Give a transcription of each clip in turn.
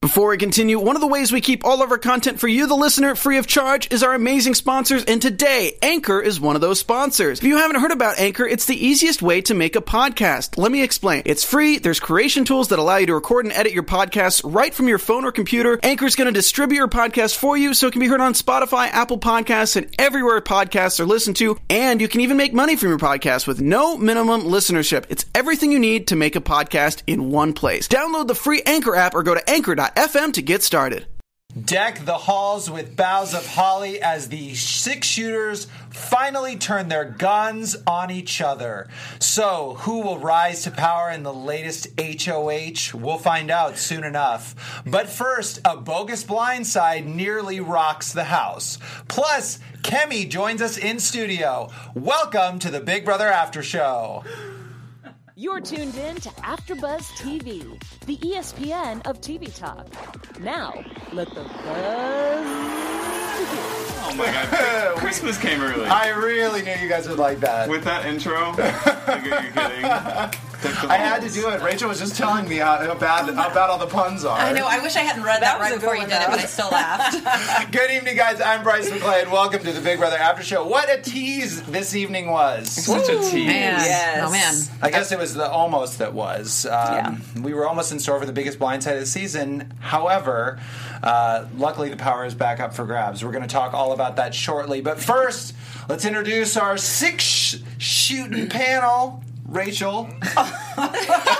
Before we continue, one of the ways we keep all of our content for you, the listener, free of charge is our amazing sponsors, and today, Anchor is one of those sponsors. If you haven't heard about Anchor, it's the easiest way to make a podcast. Let me explain. It's free, there's creation tools that allow you to record and edit your podcasts right from your phone or computer. Anchor's going to distribute your podcast for you so it can be heard on Spotify, Apple Podcasts, and everywhere podcasts are listened to, and you can even make money from your podcast with no minimum listenership. It's everything you need to make a podcast in one place. Download the free Anchor app or go to anchor.fm to get started. Deck the halls with boughs of holly as the six-shooters finally turn their guns on each other. So, who will rise to power in the latest HOH? We'll find out soon enough. But first, a bogus blindside nearly rocks the house. Plus, Kemi joins us in studio. Welcome to the Big Brother After Show. You're tuned in to AfterBuzz TV, the ESPN of TV talk. Now, let the buzz begin. Oh my God! Christmas came early. I really knew you guys would like that. With that intro, are you kidding? I had to do it. Rachel was just telling me how bad all the puns are. I know. I wish I hadn't read that right before you did it, but I still laughed. Good evening, guys. I'm Bryce McClay, and welcome to the Big Brother After Show. What a tease this evening was. Such a tease. Man. Yes. Oh, man. I guess it was the almost that was. We were almost in store for the biggest blindside of the season. However, luckily the power is back up for grabs. We're going to talk all about that shortly. But first, let's introduce our six-shooting panel. Rachel. Well,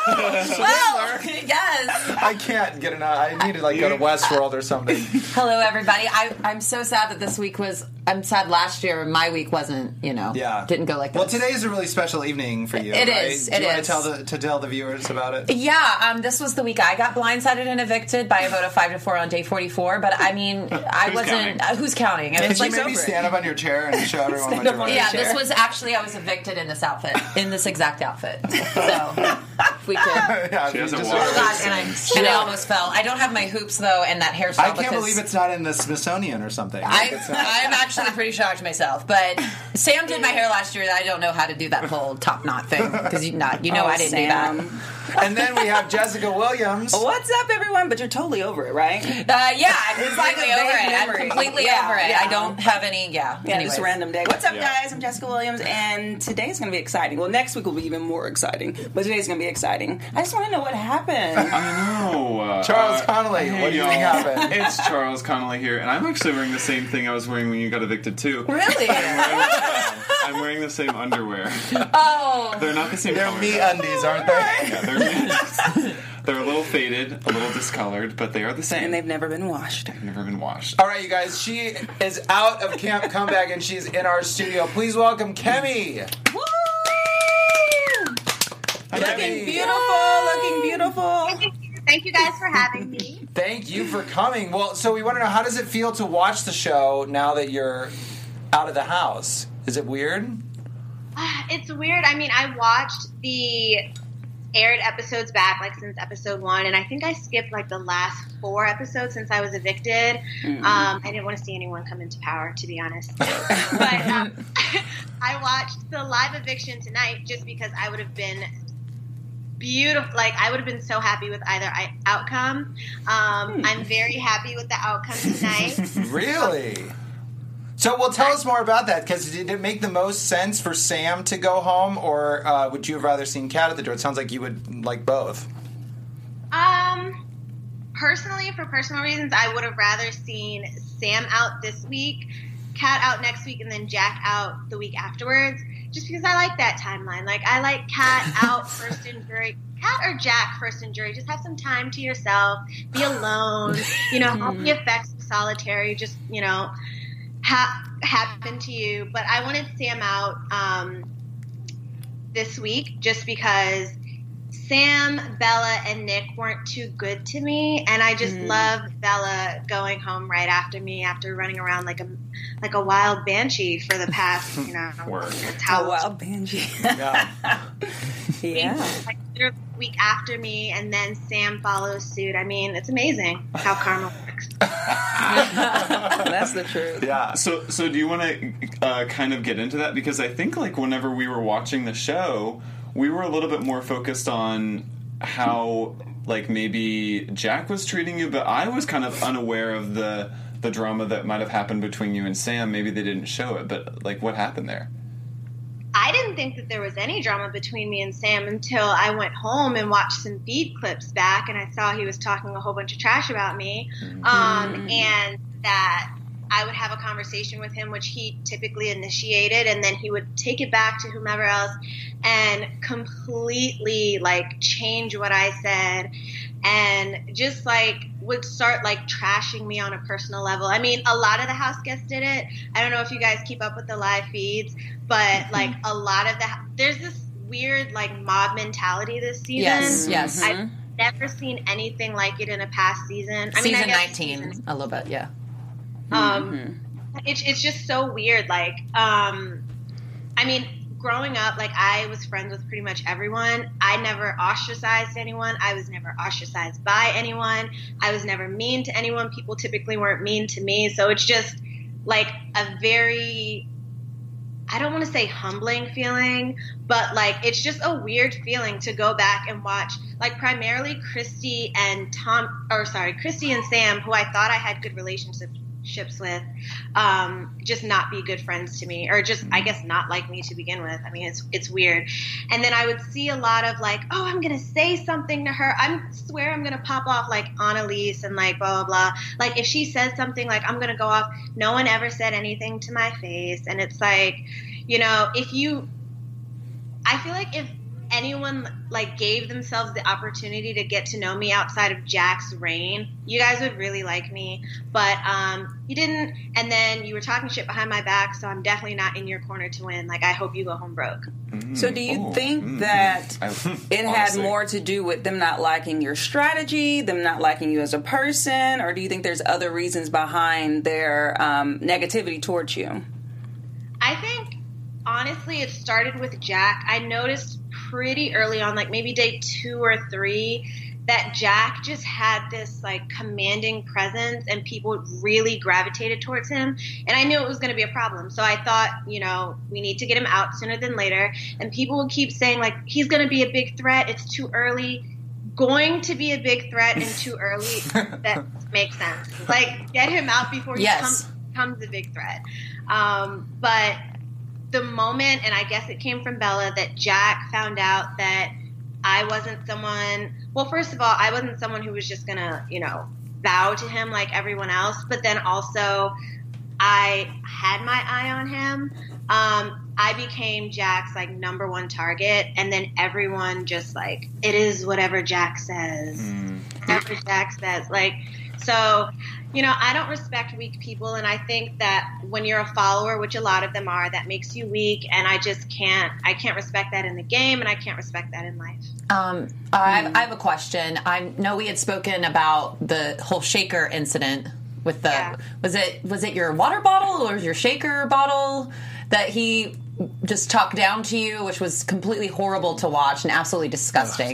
yes. I can't get enough. I need to go to Westworld or something. Hello, everybody. I'm so sad that this week was. I'm sad last year my week wasn't. Didn't go like this. Well, today is a really special evening for you. It right? is. Do you It want is. to tell the viewers about it? Yeah. This was the week I got blindsided and evicted by a vote of 5-4 on day 44. But I mean, I wasn't. Who's counting? And Can you maybe stand up on your chair and show everyone what you're wearing? Yeah, this was actually, I was evicted in this outfit, in this exact outfit. So, if we could. Yeah, She hasn't just- worn Oh, God, and I almost fell. I don't have my hoops, though, and that hairstyle. I can't believe it's not in the Smithsonian or something. I'm actually pretty shocked myself. But Sam did my hair last year, and I don't know how to do that whole top knot thing. Because I didn't do that. And then we have Jessica Williams. What's up, everyone? But you're totally over it, right? Yeah, I'm completely over it. I'm memory. completely Yeah, over it. yeah. I don't have any, Yeah, anyways. just a random day. What's up, Yeah. guys? I'm Jessica Williams, and today's going to be exciting. Well, next week will be even more exciting, but today's going to be exciting. I just want to know what happened. I know. Charles Connolly, hey, what do you y'all. think happened? It's Charles Connolly here, and I'm actually wearing the same thing I was wearing when you got evicted too. Really? I'm wearing the same underwear. Oh. They're not the same They're color. me undies, aren't they? Yeah, they're me. They're a little faded, a little discolored, but they are the same. And they've never been washed. never been washed. All right, you guys, she is out of Camp Comeback, and she's in our studio. Please welcome Kemi. Woo! Hi, Looking Kemi. beautiful. Thank you guys for having me. Thank you for coming. Well, so we want to know, how does it feel to watch the show now that you're out of the house? Is it weird? It's weird. I mean, I watched the aired episodes back, since episode 1, and I think I skipped, the last 4 episodes since I was evicted. I didn't want to see anyone come into power, to be honest. But I watched the live eviction tonight just because I would have been beautiful. I would have been so happy with either outcome. I'm very happy with the outcome tonight. Really? So, well, tell us more about that, because did it make the most sense for Sam to go home, or would you have rather seen Kat at the door? It sounds like you would like both. Personally, for personal reasons, I would have rather seen Sam out this week, Kat out next week, and then Jack out the week afterwards, just because I like that timeline. I like Kat out first in jury. Kat or Jack first in jury. Just have some time to yourself. Be alone. All the effects of solitary just, happen to you. But I wanted Sam out this week just because Sam, Bella, and Nick weren't too good to me, and I just loved Bella going home right after me after running around like a wild banshee for the past, Work. that's how A wild banshee. Yeah. Yeah. literally a week after me, and then Sam follows suit. I mean, it's amazing how karma works. That's the truth. Yeah. So do you want to kind of get into that? Because I think whenever we were watching the show, we were a little bit more focused on how like maybe Jack was treating you, but I was kind of unaware of the drama that might have happened between you and Sam. Maybe they didn't show it, but like what happened there? I didn't think that there was any drama between me and Sam until I went home and watched some feed clips back, and I saw he was talking a whole bunch of trash about me, and that I would have a conversation with him, which he typically initiated, and then he would take it back to whomever else and completely like change what I said, and just like would start like trashing me on a personal level. I mean, a lot of the house guests did it. I don't know if you guys keep up with the live feeds, but like a lot of there's this weird like mob mentality this season. Yes. I've never seen anything like it in a past season. I mean, Season I guess 19, a little bit, yeah. It's just so weird. Like, I mean, growing up, like I was friends with pretty much everyone. I never ostracized anyone. I was never ostracized by anyone. I was never mean to anyone. People typically weren't mean to me. So it's just like a very, I don't want to say humbling feeling, but like it's just a weird feeling to go back and watch like primarily Christy and Sam, who I thought I had good relationships with, just not be good friends to me, or just I guess not like me to begin with. I mean, it's weird. And then I would see a lot of like, oh, I'm gonna say something to her. I swear I'm gonna pop off like Annalise and like blah blah blah. Like if she says something, like I'm gonna go off. No one ever said anything to my face, and it's like, you know, I feel like if anyone like gave themselves the opportunity to get to know me outside of Jack's reign, you guys would really like me, but you didn't, and then you were talking shit behind my back, so I'm definitely not in your corner to win. Like I hope you go home broke. So do you think that it had more to do with them not liking your strategy, them not liking you as a person, or do you think there's other reasons behind their negativity towards you? I think honestly it started with Jack. I noticed pretty early on, like maybe day 2 or 3, that Jack just had this like commanding presence and people really gravitated towards him, and I knew it was going to be a problem. So I thought, you know, we need to get him out sooner than later. And people would keep saying like, he's going to be a big threat, it's too early. Going to be a big threat and too early, that makes sense. Like get him out before he becomes a big threat. But the moment, and I guess it came from Bella, that Jack found out that I wasn't someone, well, first of all, I wasn't someone who was just going to, you know, bow to him like everyone else. But then also I had my eye on him. I became Jack's like number one target. And then everyone just like, it is whatever Jack says. Whatever Jack says. Like, so, you know, I don't respect weak people, and I think that when you're a follower, which a lot of them are, that makes you weak, and I can't respect that in the game, and I can't respect that in life. I have a question. I know we had spoken about the whole shaker incident with the, was it your water bottle or your shaker bottle that he just talked down to you, which was completely horrible to watch and absolutely disgusting.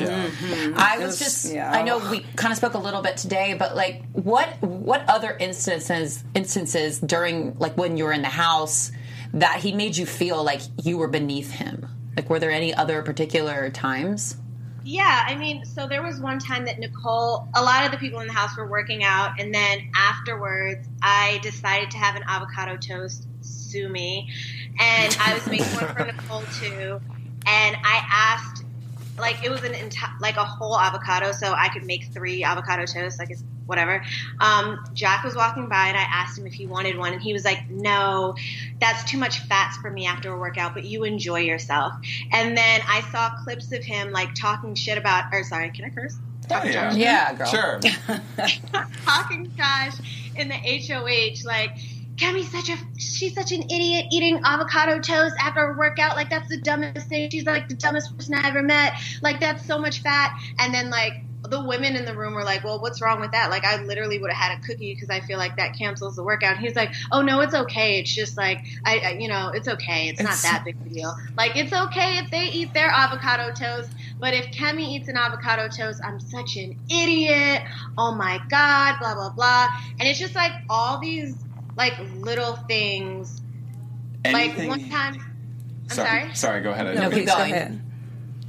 I know we kind of spoke a little bit today, but like what other instances during like when you were in the house that he made you feel like you were beneath him? Like were there any other particular times? Yeah, I mean, so there was one time that Nicole, a lot of the people in the house were working out, and then afterwards I decided to have an avocado toast, sue me, and I was making one for Nicole too, and I asked, like it was like a whole avocado, so I could make 3 avocado toasts, like it's whatever. Jack was walking by and I asked him if he wanted one, and he was like, no, that's too much fats for me after a workout, but you enjoy yourself. And then I saw clips of him like talking shit about, or sorry, can I curse? Yeah, girl. Sure. Talking trash in the HOH, like, Kemi's she's such an idiot eating avocado toast after a workout. Like, that's the dumbest thing. She's like the dumbest person I ever met. Like, that's so much fat. And then, like, the women in the room were like, well, what's wrong with that? Like, I literally would have had a cookie because I feel like that cancels the workout. And he's like, oh, no, it's okay. It's just like, I it's okay. It's not that big of a deal. Like, it's okay if they eat their avocado toast. But if Kemi eats an avocado toast, I'm such an idiot. Oh, my God, blah, blah, blah. And it's just like all these, like, little things. Anything. Like, one time. I'm sorry? Sorry, go ahead. No, keep going.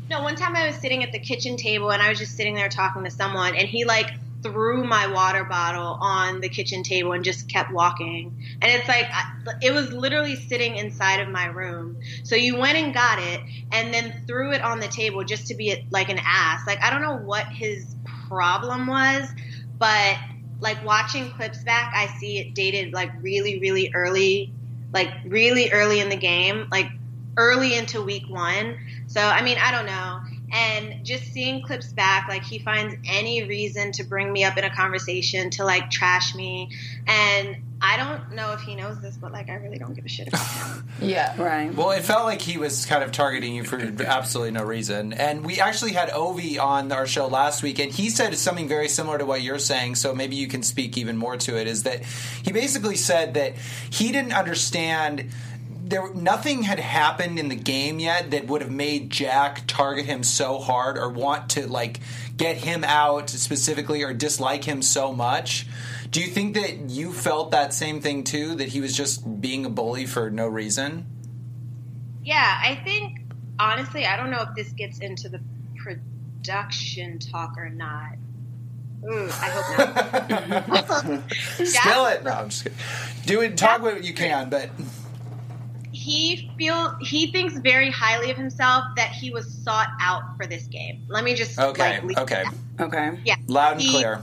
No, one time I was sitting at the kitchen table and I was just sitting there talking to someone, and he like threw my water bottle on the kitchen table and just kept walking. And it's like, it was literally sitting inside of my room. So you went and got it and then threw it on the table just to be like an ass. Like, I don't know what his problem was, but like watching clips back, I see it dated like really, really early, like really early in the game, like early into week 1. So, I mean, I don't know. And just seeing clips back, like he finds any reason to bring me up in a conversation to like trash me. And I don't know if he knows this, but like I really don't give a shit about him. Yeah. Right. Well, it felt like he was kind of targeting you for absolutely no reason. And we actually had Ovi on our show last week, and he said something very similar to what you're saying, so maybe you can speak even more to it, is that he basically said that he didn't understand nothing had happened in the game yet that would have made Jack target him so hard or want to like get him out specifically or dislike him so much. Do you think that you felt that same thing too, that he was just being a bully for no reason? Yeah, I think honestly, I don't know if this gets into the production talk or not. Ooh, I hope not. Spill it. No, I'm just kidding. Talk what you can, but he thinks very highly of himself that he was sought out for this game. Let me just okay. Yeah, loud and clear.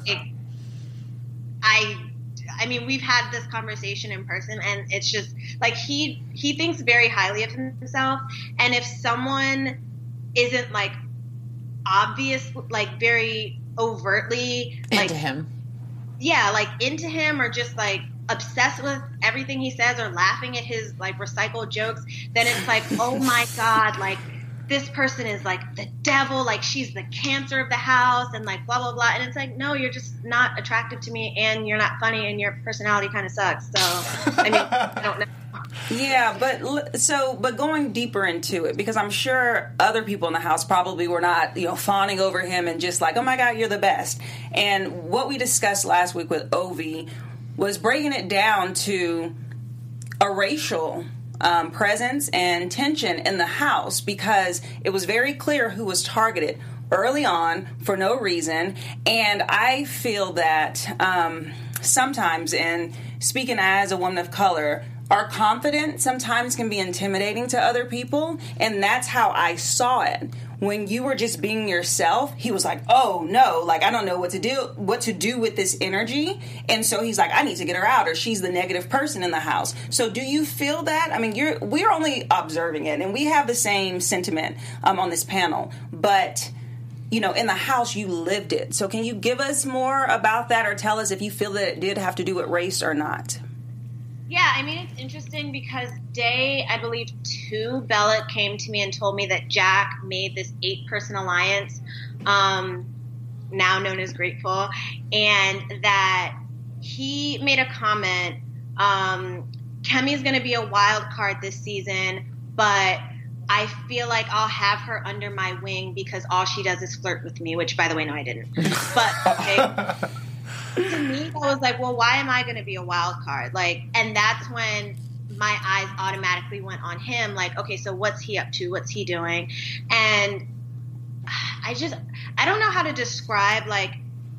I mean, we've had this conversation in person, and it's just like he thinks very highly of himself, and if someone isn't like obvious, like very overtly like into him, yeah, like into him, or just like obsessed with everything he says or laughing at his like recycled jokes, then it's like, oh my god, like this person is like the devil, like she's the cancer of the house, and like blah blah blah. And it's like, no, you're just not attractive to me, and you're not funny, and your personality kind of sucks. So I mean, I don't know. Yeah, but going deeper into it, because I'm sure other people in the house probably were not, fawning over him and just like, oh my god, you're the best. And what we discussed last week with Ovi was breaking it down to a racial presence and tension in the house, because it was very clear who was targeted early on for no reason. And I feel that sometimes, and speaking as a woman of color, our confidence sometimes can be intimidating to other people, and that's how I saw it. When you were just being yourself, he was like, oh no, like I don't know what to do with this energy. And so he's like, I need to get her out, or she's the negative person in the house. So do you feel that? I mean, we're only observing it, and we have the same sentiment on this panel, but in the house you lived it. So can you give us more about that, or tell us if you feel that it did have to do with race or not? Yeah, I mean, it's interesting because day, I believe 2, Bella came to me and told me that Jack made this 8-person alliance, now known as Grateful, and that he made a comment, Kemi's going to be a wild card this season, but I feel like I'll have her under my wing because all she does is flirt with me, which, by the way, no, I didn't. But, okay. To me, I was like, well, why am I going to be a wild card? Like, and that's when my eyes automatically went on him. Like, okay, so what's he up to? What's he doing? And I don't know how to describe like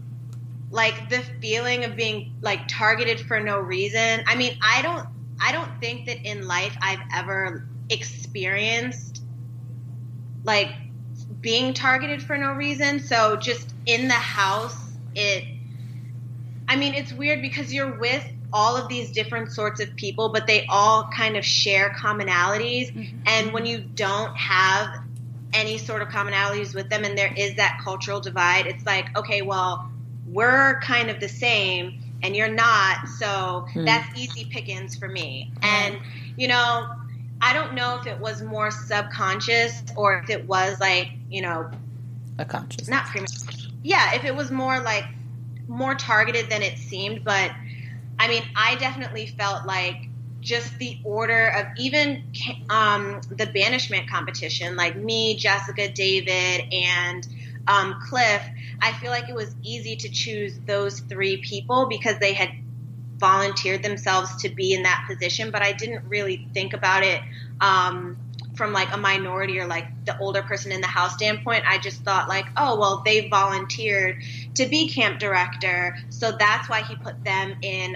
the feeling of being like targeted for no reason. I mean, I don't think that in life I've ever experienced like being targeted for no reason. So just in the house, it's weird because you're with all of these different sorts of people, but they all kind of share commonalities. Mm-hmm. And when you don't have any sort of commonalities with them and there is that cultural divide, it's like, okay, well, we're kind of the same and you're not, so that's easy pickings for me. And, I don't know if it was more subconscious or if it was like, a conscious. Not premature. Yeah, if it was more like more targeted than it seemed, but I mean, I definitely felt like just the order of even the banishment competition, like me, Jessica, David, and Cliff, I feel like it was easy to choose those 3 people because they had volunteered themselves to be in that position, but I didn't really think about it from like a minority or like the older person in the house standpoint. I just thought like, oh, well, they volunteered to be camp director, so that's why he put them in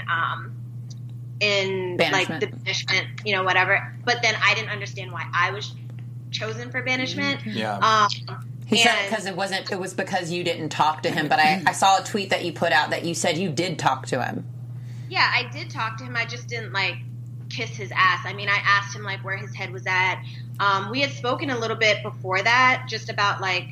like the banishment, you know, whatever. But then I didn't understand why I was chosen for banishment. Yeah. He said because it was because you didn't talk to him, but I saw a tweet that you put out that you said you did talk to him. Yeah, I did talk to him. I just didn't like kiss his ass. I mean, I asked him like where his head was at. We had spoken a little bit before that, just about like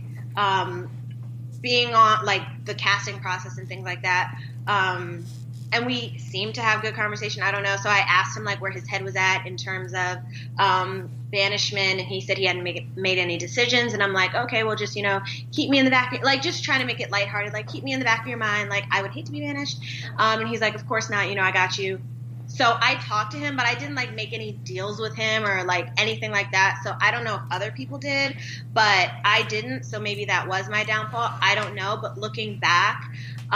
being on like the casting process and things like that. And we seemed to have good conversation. I don't know. So I asked him like where his head was at in terms of banishment, and he said he hadn't made any decisions. And I'm like, okay, well, just, you know, keep me in the back of, like, just trying to make it lighthearted, like keep me in the back of your mind. Like, I would hate to be banished. And he's like, of course not. You know, I got you. So I talked to him, but I didn't like make any deals with him or like anything like that. So I don't know if other people did, but I didn't. So maybe that was my downfall. I don't know. But looking back,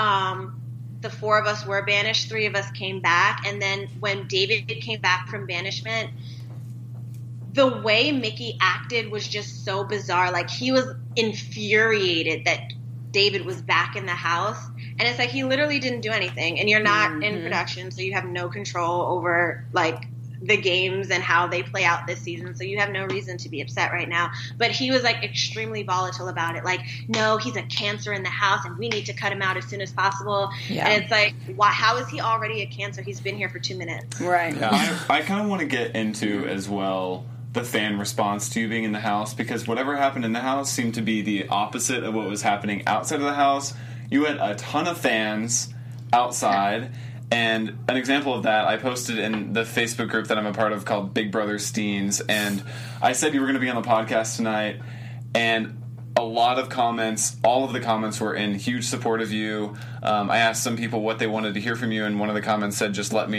the 4 of us were banished, 3 of us came back. And then when David came back from banishment, the way Mickey acted was just so bizarre. Like, he was infuriated that David was back in the house. And it's like, he literally didn't do anything. And you're not in production, so you have no control over, like, the games and how they play out this season. So you have no reason to be upset right now. But he was, like, extremely volatile about it. Like, no, he's a cancer in the house, and we need to cut him out as soon as possible. Yeah. And it's like, why? How is he already a cancer? He's been here for 2 minutes. Right. Yeah, I kind of want to get into, as well, the fan response to you being in the house, because whatever happened in the house seemed to be the opposite of what was happening outside of the house. You had a ton of fans outside, and an example of that I posted in the Facebook group that I'm a part of called Big Brother Steens, and I said you were going to be on the podcast tonight, and a lot of comments, all of the comments were in huge support of you. I asked some people what they wanted to hear from you, and one of the comments said, just let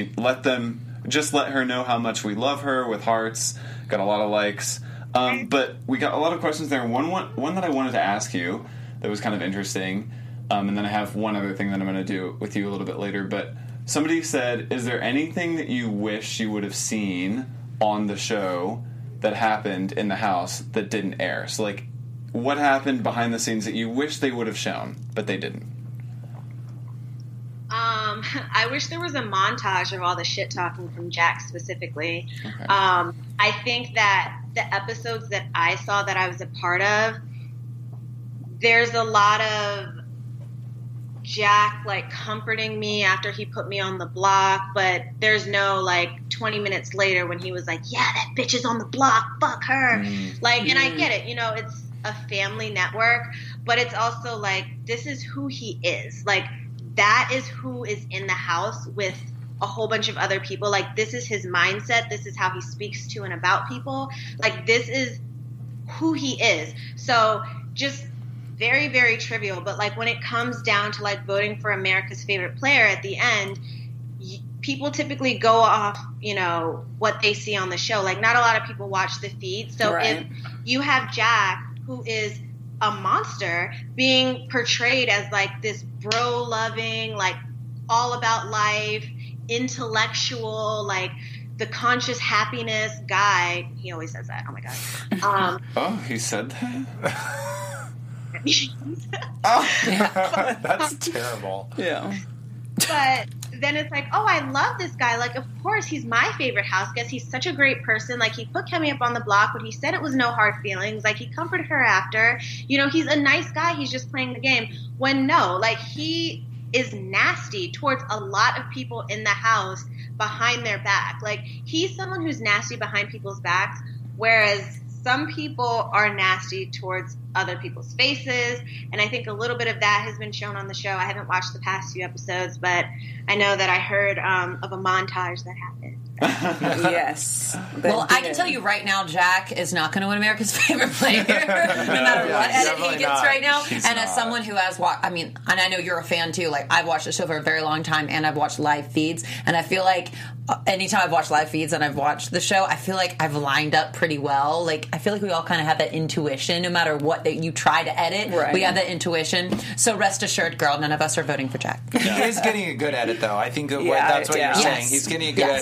her know how much we love her, with hearts. Got a lot of likes. But we got a lot of questions there. One that I wanted to ask you that was kind of interesting, and then I have one other thing that I'm going to do with you a little bit later. But somebody said, is there anything that you wish you would have seen on the show that happened in the house that didn't air? So, like, what happened behind the scenes that you wish they would have shown, but they didn't? I wish there was a montage of all the shit talking from Jack specifically. Okay. I think that the episodes that I saw that I was a part of, there's a lot of Jack, like, comforting me after he put me on the block, but there's no, like, 20 minutes later when he was like, yeah, that bitch is on the block, fuck her. Like, and I get it, you know, it's a family network, but it's also like, this is who he is. Like, that is who is in the house with a whole bunch of other people. Like, this is his mindset. This is how he speaks to and about people. Like, this is who he is. So just very, very trivial. But, like, when it comes down to, like, voting for America's favorite player at the end, people typically go off, you know, what they see on the show. Like, not a lot of people watch the feed. So if you have Jack, who is a monster, being portrayed as, like, this bro-loving, like, all about life, intellectual, like, the conscious happiness guy. He always says that. Oh, my God. Oh, he said that? That's terrible. Yeah. But then it's like, oh, I love this guy. Like, of course, he's my favorite house guest. He's such a great person. Like, he put Kemi up on the block, but he said it was no hard feelings. Like, he comforted her after. You know, he's a nice guy. He's just playing the game. When no, like, he is nasty towards a lot of people in the house behind their back. Like, he's someone who's nasty behind people's backs, whereas some people are nasty towards other people's faces, and I think a little bit of that has been shown on the show. I haven't watched the past few episodes, but I know that I heard of a montage that happened. Yes. Well, I can tell you right now, Jack is not going to win America's favorite player, no matter what edit he gets right now. As someone who has watched, I mean, and I know you're a fan too, like, I've watched the show for a very long time, and I've watched live feeds, and I feel like anytime I've watched live feeds and I've watched the show, I feel like I've lined up pretty well. Like, I feel like we all kind of have that intuition, no matter what that you try to edit, we have that intuition. So rest assured, girl, none of us are voting for Jack. He is getting a good edit, though. I think that's what you're saying. He's getting a good edit. Well,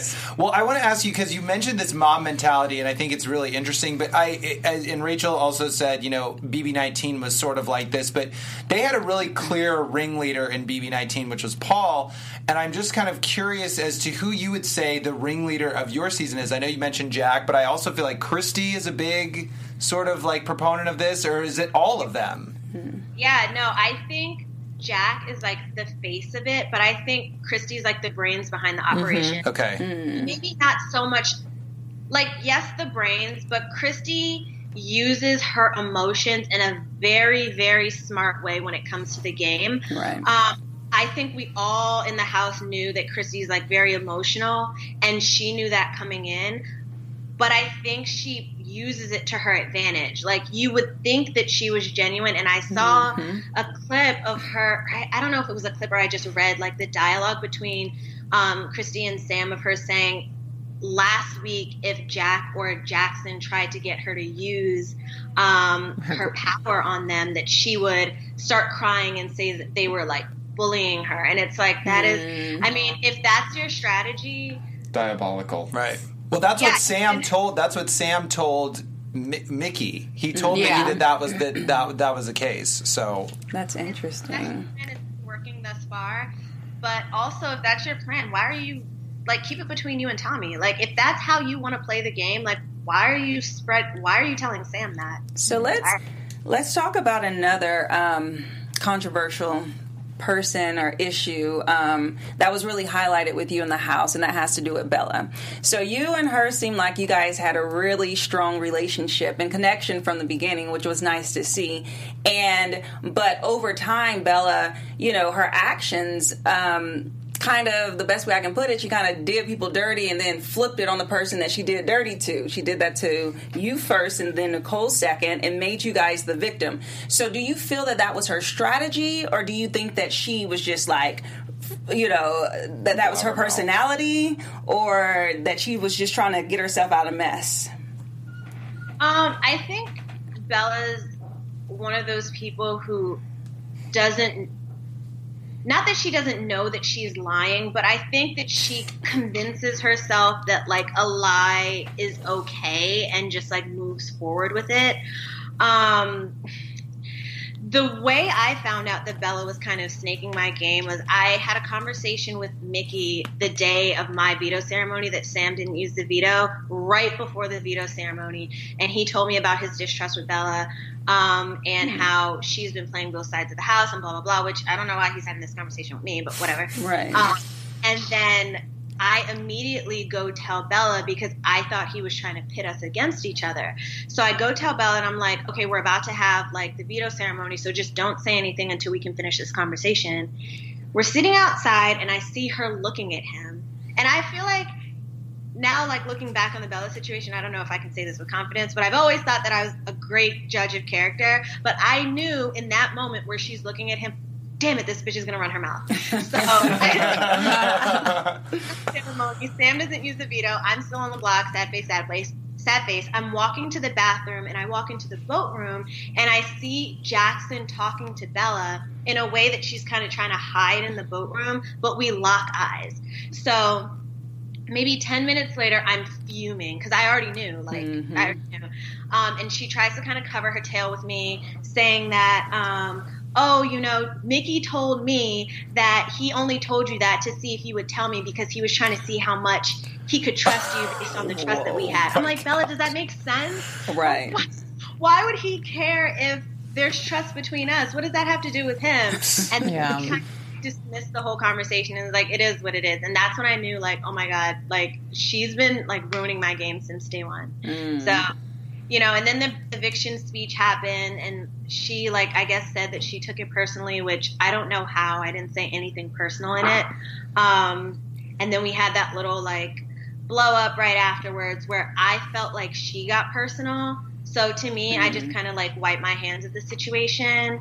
Well, I want to ask you, because you mentioned this mom mentality, and I think it's really interesting. But and Rachel also said, BB19 was sort of like this, but they had a really clear ringleader in BB19, which was Paul. And I'm just kind of curious as to who you would say the ringleader of your season is. I know you mentioned Jack, but I also feel like Christy is a big sort of like proponent of this, or is it all of them? Yeah, no, I think Jack is like the face of it, but I think Christy's like the brains behind the operation. Okay. Maybe not so much like, yes, the brains, but Christy uses her emotions in a very, very smart way when it comes to the game. Right. I think we all in the house knew that Christy's like very emotional, and she knew that coming in, but I think she uses it to her advantage. Like, you would think that she was genuine, and I saw a clip of her. I don't know if it was a clip or I just read like the dialogue between Christy and Sam of her saying last week if Jack or Jackson tried to get her to use her power on them, that she would start crying and say that they were like bullying her. And it's like, that is, I mean, if that's your strategy, diabolical, right? Well, that's what Sam told. That's what Sam told Mickey. He told Mickey that was the case. So that's interesting. And it's working thus far. But also, if that's your plan, why are you like, keep it between you and Tommy? Like, if that's how you want to play the game, like, why are you telling Sam that? So let's talk about another controversial person or issue that was really highlighted with you in the house, and that has to do with Bella. So you and her seem like you guys had a really strong relationship and connection from the beginning, which was nice to see. But over time, Bella, her actions, kind of, the best way I can put it, she kind of did people dirty and then flipped it on the person that she did dirty to. She did that to you first and then Nicole second, and made you guys the victim. So do you feel that was her strategy, or do you think that she was just like, that was her personality, or that she was just trying to get herself out of mess? I think Bella's one of those people who not that she doesn't know that she's lying, but I think that she convinces herself that like a lie is okay and just like moves forward with it. The way I found out that Bella was kind of snaking my game was I had a conversation with Mickey the day of my veto ceremony that Sam didn't use the veto, right before the veto ceremony. And he told me about his distrust with Bella and how she's been playing both sides of the house and blah, blah, blah, which I don't know why he's having this conversation with me, but whatever. Right. And then I immediately go tell Bella because I thought he was trying to pit us against each other. So I go tell Bella and I'm like, okay, we're about to have like the veto ceremony, so just don't say anything until we can finish this conversation. We're sitting outside and I see her looking at him. And I feel like now, like looking back on the Bella situation, I don't know if I can say this with confidence, but I've always thought that I was a great judge of character. But I knew in that moment where she's looking at him, damn it, this bitch is going to run her mouth. So Sam doesn't use the veto. I'm still on the block, sad face. I'm walking to the bathroom, and I walk into the boat room, and I see Jackson talking to Bella in a way that she's kind of trying to hide in the boat room, but we lock eyes. So maybe 10 minutes later, I'm fuming because I already knew. I already knew. And she tries to kind of cover her tail with me, saying that Mickey told me that he only told you that to see if you would tell me because he was trying to see how much he could trust you based on the trust that we had. I'm like, Bella, does that make sense? Right. Why would he care if there's trust between us? What does that have to do with him? And we kind of dismissed the whole conversation and was like, it is what it is. And that's when I knew, like, oh my God, like, she's been, like, ruining my game since day one. So, and then the eviction speech happened, and she, like, I guess said that she took it personally, which I don't know how. I didn't say anything personal in it. And then we had that little, like, blow up right afterwards where I felt like she got personal. So to me, I just kind of, like, wiped my hands of the situation.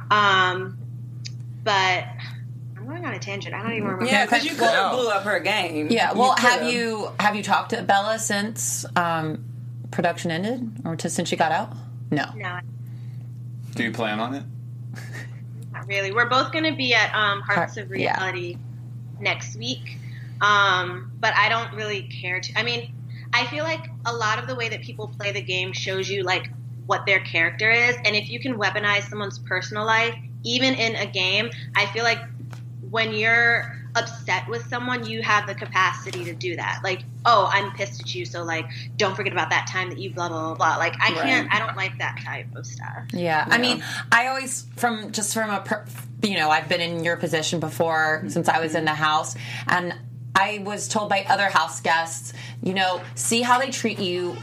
But I'm going on a tangent. I don't even remember. Yeah, because you could have blew up her game. Yeah, well, have you talked to Bella since production ended, or since she got out? No. Do you plan on it? Not really. We're both going to be at Hearts of Reality next week. But I don't really care to. I mean, I feel like a lot of the way that people play the game shows you like what their character is, and if you can weaponize someone's personal life, even in a game, I feel like when you're upset with someone, you have the capacity to do that. Like, oh, I'm pissed at you, so like, don't forget about that time that you blah blah blah blah. Like, I can't. I don't like that type of stuff. Yeah, I mean, I always I've been in your position before since I was in the house, and I was told by other house guests, see how they treat you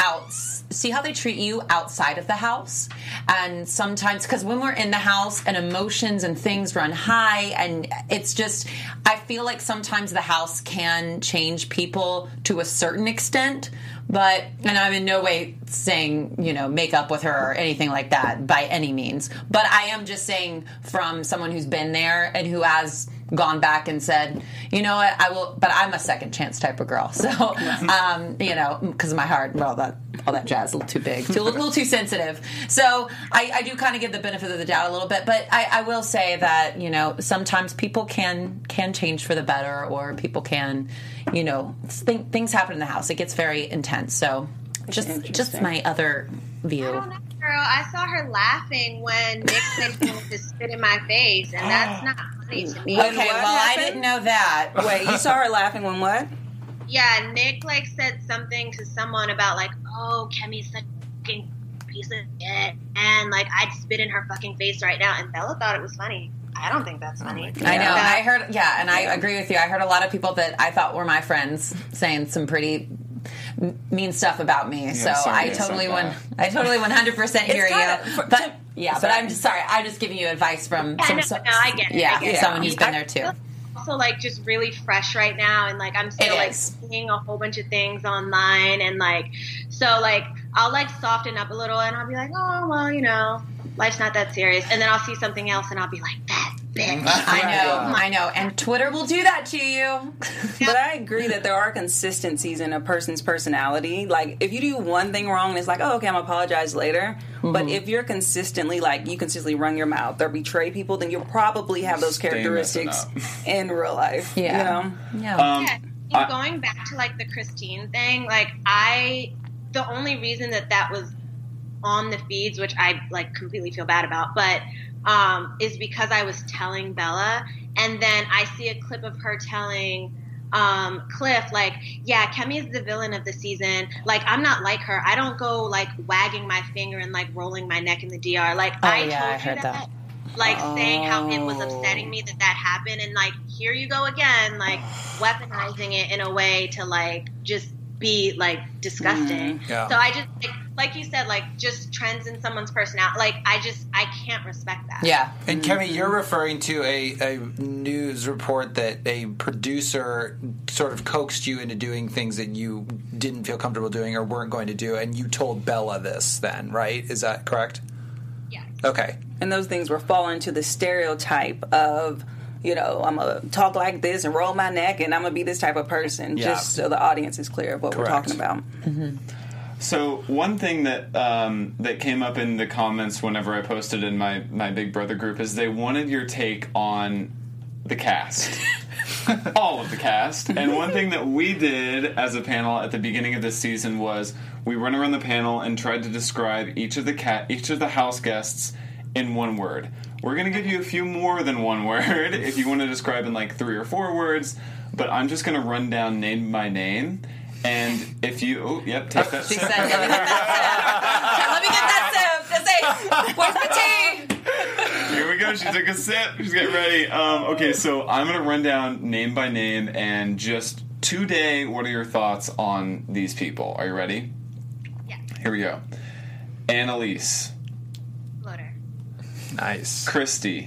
outside of the house. And sometimes, because when we're in the house and emotions and things run high, and it's just, I feel like sometimes the house can change people to a certain extent. But, and I'm in no way saying, make up with her or anything like that by any means. But I am just saying from someone who's been there and who has gone back and said, you know what, I will, but I'm a second chance type of girl. So, because of my heart, all that jazz, a little too big, a little too sensitive. So I do kind of give the benefit of the doubt a little bit, but I will say that, sometimes people can change for the better, or people can, things happen in the house. It gets very intense. So just my other view. I don't know, girl. I saw her laughing when Nick said he wanted to spit in my face, and that's not funny to me. Okay, I didn't know that. Wait, you saw her laughing when what? Yeah, Nick said something to someone about oh, Kemi's such a fucking piece of shit, and I'd spit in her fucking face right now, and Bella thought it was funny. I don't think that's funny. I know. I heard, and I agree with you. I heard a lot of people that I thought were my friends saying some pretty mean stuff about me. So I totally 100% hear you. But I'm just sorry. I'm just giving you advice from I get it. Someone who's been there too. Also, just really fresh right now, and I'm still seeing a whole bunch of things online, and so I'll soften up a little, and I'll be like, oh well, life's not that serious, and then I'll see something else, and I'll be like, that bitch. I know, and Twitter will do that to you. But I agree that there are consistencies in a person's personality. If you do one thing wrong, it's oh, okay, I'm gonna apologize later. Mm-hmm. But if you're consistently you consistently run your mouth or betray people, then you'll probably have those characteristics in real life. Yeah. Going back to the Christine thing, the only reason that was on the feeds, which I completely feel bad about, but is because I was telling Bella, and then I see a clip of her telling Cliff, yeah, Kemi is the villain of the season. I'm not like her. I don't go wagging my finger and rolling my neck in the DR. I told you that. Saying how it was upsetting me that happened, and here you go again, weaponizing it in a way to just be disgusting. Yeah. So I just like you said, just trends in someone's personality. I can't respect that. Yeah. And Kemi, you're referring to a news report that a producer sort of coaxed you into doing things that you didn't feel comfortable doing or weren't going to do, and you told Bella this then, right? Is that correct? Yeah. Okay. And those things were falling into the stereotype of, I'm going to talk like this and roll my neck, and I'm going to be this type of person, just so the audience is clear of what we're talking about. Mm-hmm. So one thing that that came up in the comments whenever I posted in my Big Brother group is they wanted your take on the cast. All of the cast. And one thing that we did as a panel at the beginning of this season was we went around the panel and tried to describe each of the house guests in one word. We're going to give you a few more than one word if you want to describe in 3 or 4 words, but I'm just going to run down name by name. And if you... take that She sip. said, let me get that sip. Where's the tea? Here we go. She took a sip. She's getting ready. Okay, so I'm going to run down name by name and just today, what are your thoughts on these people? Are you ready? Yeah. Here we go. Annalise. Floater. Nice. Christy.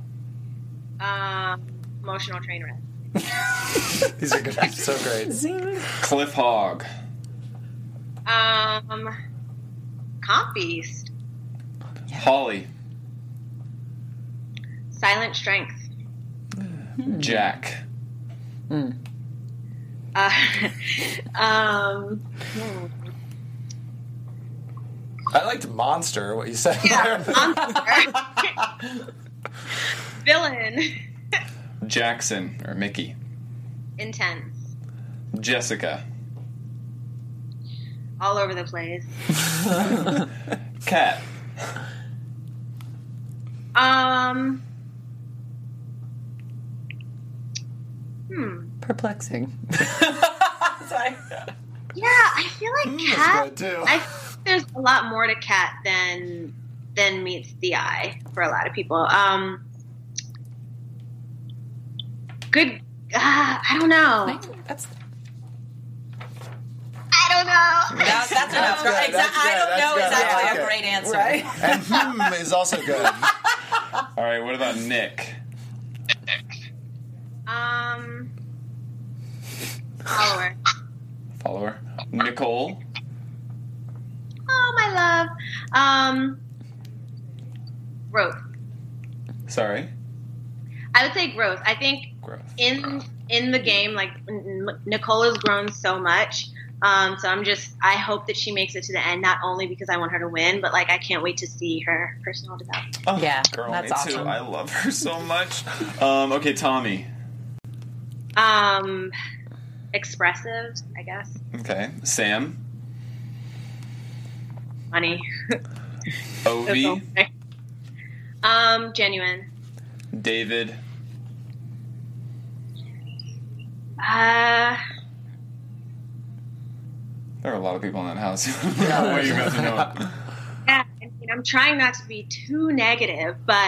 Emotional train wreck. These are going to be so great. Cliff Hogg. Comp Beast. Holly. Silent Strength. Jack. I liked Monster, what you said Yeah, there. Villain. Jackson or Mickey. Intense. Jessica. All over the place. Kat. Perplexing. Sorry. Yeah, I feel like Kat. good too. I think there's a lot more to Kat than meets the eye for a lot of people. Good. I don't know. I don't know. That's right. I don't know is actually a great answer. Right? And is also good. All right, what about Nick? Follower. Nicole. Oh, my love. Growth. Sorry. I would say growth. I think Growth. in the game, like Nicole has grown so much. So I hope that she makes it to the end, not only because I want her to win, but like I can't wait to see her personal development. Oh, Yeah, girl, that's me too. awesome. I love her so much. Okay, Tommy. Expressive, I guess. Okay, Sam. Funny. Ovi. Genuine. David. There are a lot of people in that house. What are you guys know? Yeah, I mean, I'm trying not to be too negative, but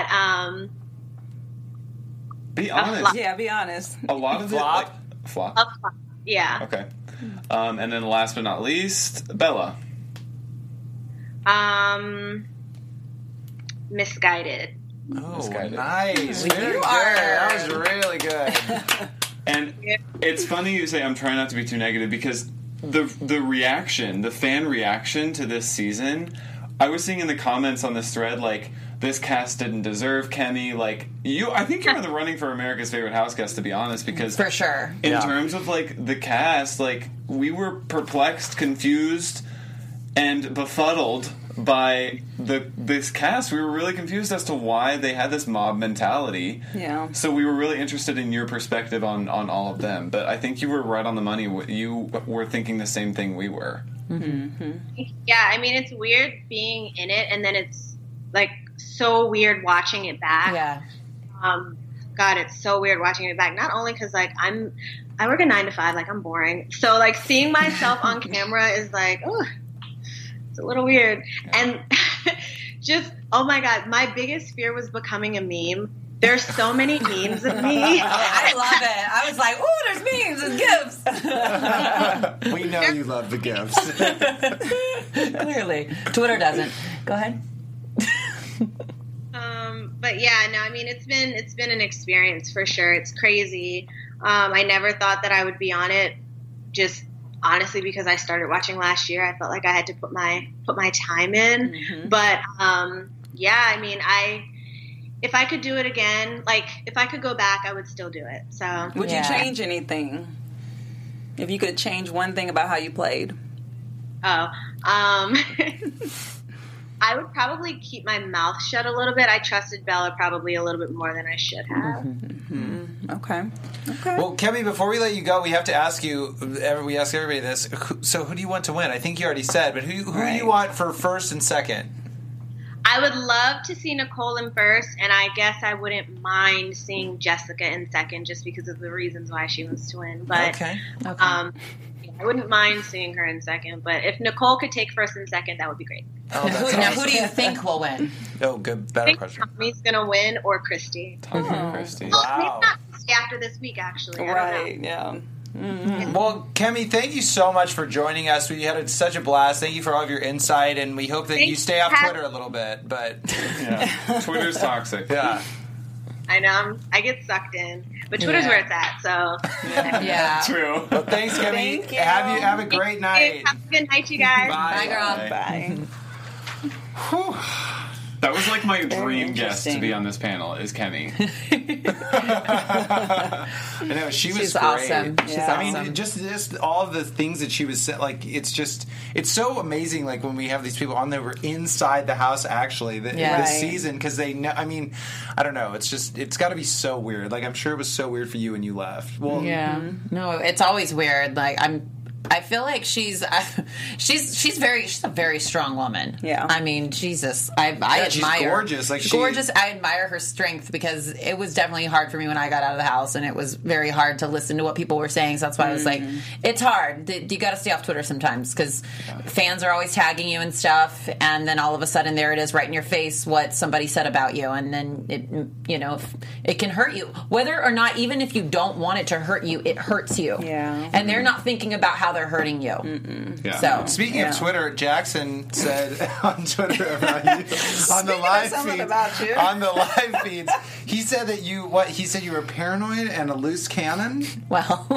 Be honest. Yeah, be honest. A lot of Flop? it. Flop. yeah. Okay. And then last but not least, Bella. Misguided. Oh, Misguided. nice. You Very good. are- That was really good. And it's funny you say I'm trying not to be too negative because the reaction, the fan reaction to this season, I was seeing in the comments on this thread like this cast didn't deserve Kemi. Like I think you're in the running for America's Favorite House Guest, to be honest, because For sure. in Yeah. terms of like the cast, like we were perplexed, confused, and befuddled by this cast. We were really confused as to why they had this mob mentality. Yeah. So we were really interested in your perspective on all of them. But I think you were right on the money. You were thinking the same thing we were. Yeah, I mean, it's weird being in it, and then it's like so weird watching it back. Yeah. God, it's so weird watching it back. Not only because like I work a 9 to 5, like I'm boring. So like seeing myself on camera is like, oh, it's a little weird. And just, oh my God, my biggest fear was becoming a meme. There's so many memes of me. I love it. I was like, ooh, there's memes and gifs. We know you love the gifts. Clearly. Twitter doesn't. Go ahead. But yeah, no, I mean, it's been an experience for sure. It's crazy. I never thought that I would be on it, just honestly because I started watching last year. I felt like I had to put my time in. Mm-hmm. But yeah, I mean, if I could do it again, like if I could go back, I would still do it. So Would you change anything? If you could change one thing about how you played? I would probably keep my mouth shut a little bit. I trusted Bella probably a little bit more than I should have. Okay. Well, Kemi, before we let you go, we have to ask you. We ask everybody this. So, who do you want to win? I think you already said, but who do you want for first and second? I would love to see Nicole in first, and I guess I wouldn't mind seeing Jessica in second, just because of the reasons why she wants to win. But Okay. I wouldn't mind seeing her in second. But if Nicole could take first and second, that would be great. Oh, that's Now, awesome. who do you think will win? Oh, good. I Better think question. Tommy's gonna win, or Christy. Tommy and Christy. Well, maybe Wow. not Christy after this week, actually. I don't Right, know. yeah. Well, Kemi, thank you so much for joining us. We had such a blast. Thank you for all of your insight, and we hope that Thanks you stay off for Twitter a little bit. But Yeah. Twitter's toxic. yeah, I know. I get sucked in, but Twitter's where it's at. So Yeah. True. well, thanks, Kemi. Thank you. Have a great night. Have a good night, you guys. Bye. Bye, girl. Bye. Whew. That was like my dream guest to be on this panel is Kemi. I know she was She's great. awesome. She's awesome. I mean, just all of the things that she was saying, like it's so amazing. Like when we have these people on there, we're inside the house actually this season because they know. I mean, I don't know. It's got to be so weird. Like I'm sure it was so weird for you when you left. Well, no, it's always weird. Like I feel like she's a very strong woman. Yeah. I mean, Jesus, I admire. She's gorgeous. Like she's gorgeous. I admire her strength because it was definitely hard for me when I got out of the house, and it was very hard to listen to what people were saying. So that's why I was like, it's hard. You got to stay off Twitter sometimes because fans are always tagging you and stuff, and then all of a sudden there it is right in your face what somebody said about you, and then it can hurt you, whether or not even if you don't want it to hurt you, it hurts you. Yeah. And they're not thinking about how they're hurting you. Yeah. So speaking of Twitter, Jackson said on Twitter about you on the live feeds. On the live feeds, he said that he said you were paranoid and a loose cannon. Well,